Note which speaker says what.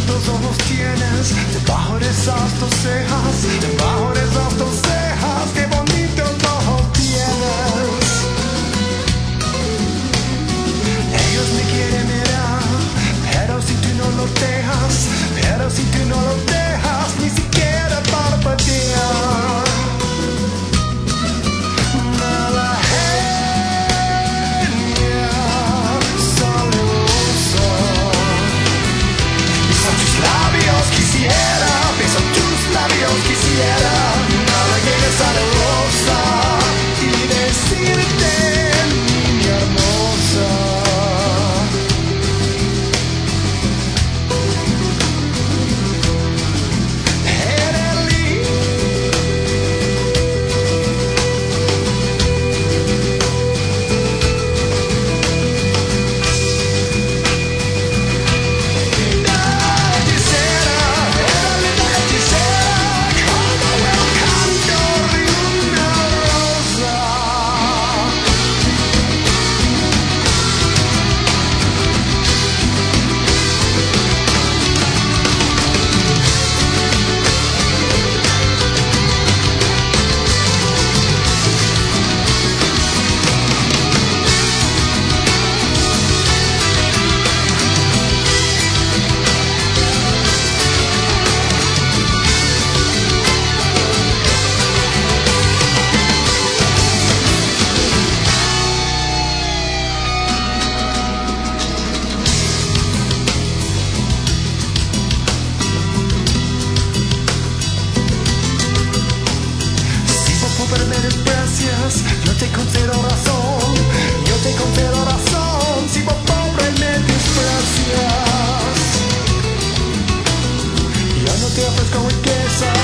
Speaker 1: bonitos ojos tienes, debajo de esas dos cejas, debajo de esas dos cejas, qué bonitos ojos tienes. Ellos me quieren mirar, pero si tú no lo dejas, pero si tú no lo dejas, ni siquiera parpadear. Mala genia, salerosa. Beso tus labios quisiera, beso tus labios quisiera. Mala genia, salerosa. Y decirte, niña hermosa. Yo te concedo razón, yo te concedo razón, si por pobre me desprecias. Yo no te ofrezco riqueza,